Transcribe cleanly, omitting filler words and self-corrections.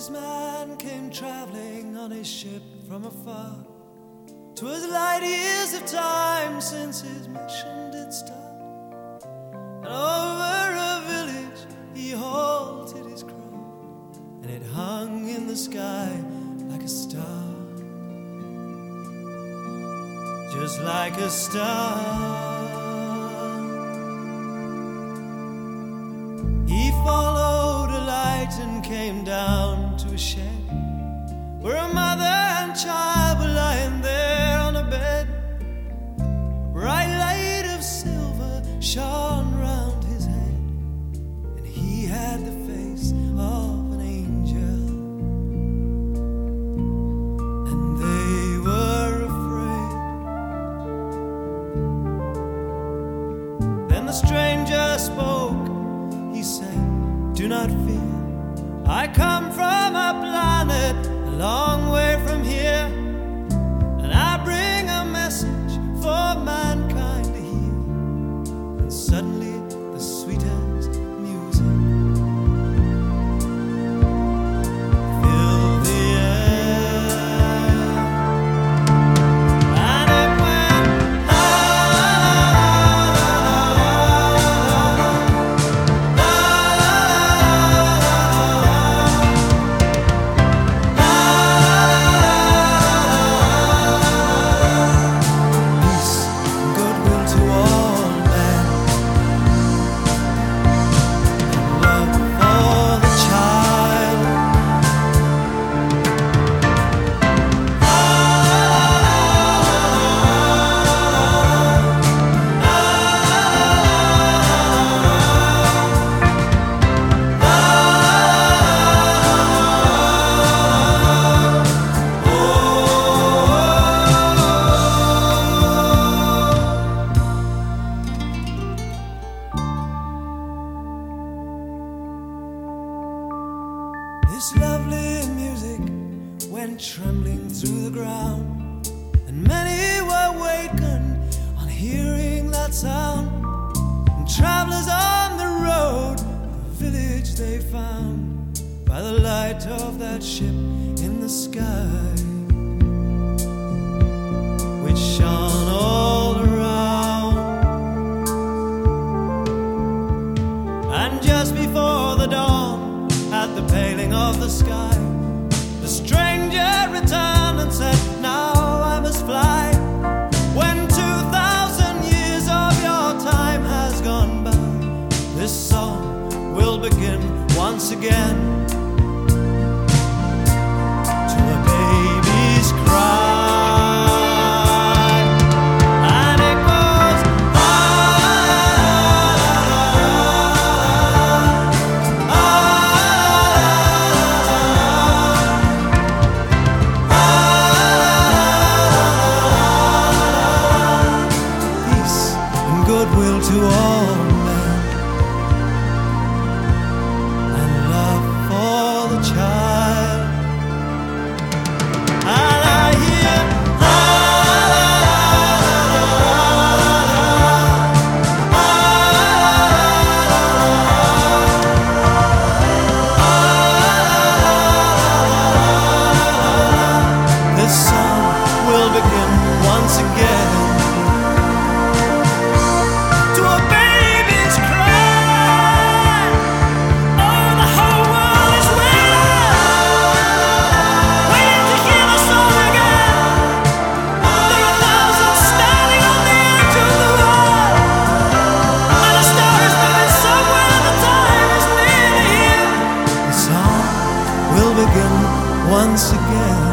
This man came traveling on his ship from afar. 'Twas light years of time since his mission did start. And over a village he halted his crow, and it hung in the sky like a star, just like a star. He followed a light and came down to a shed where a mother and child were lying there on a bed. Bright light of silver shone round his head, and he had the face of an angel, and they were afraid. Then the stranger spoke. He said, "Do not fear, I come from a planet a long way from here, and I bring a message for mankind to hear." And suddenly the sweetest music filled the air, and it went la This lovely music went trembling through the ground, and many were wakened on hearing that sound. And travelers on the road, the village they found by the light of that ship in the sky, which shone all around. And just before the dawn, at the paling of the sky, the stranger returned and said, "Now I must fly. When 2,000 years of your time has gone by, this song will begin once again, to a baby's cry." Goodwill to all men, and love for the child. And I hear la this song will begin once again, to a baby's cry. Oh, the whole world is waiting to hear the song again. There are thousands standing on the edge of the world, and a star is moving somewhere. The time is near to hear. The song will begin once again.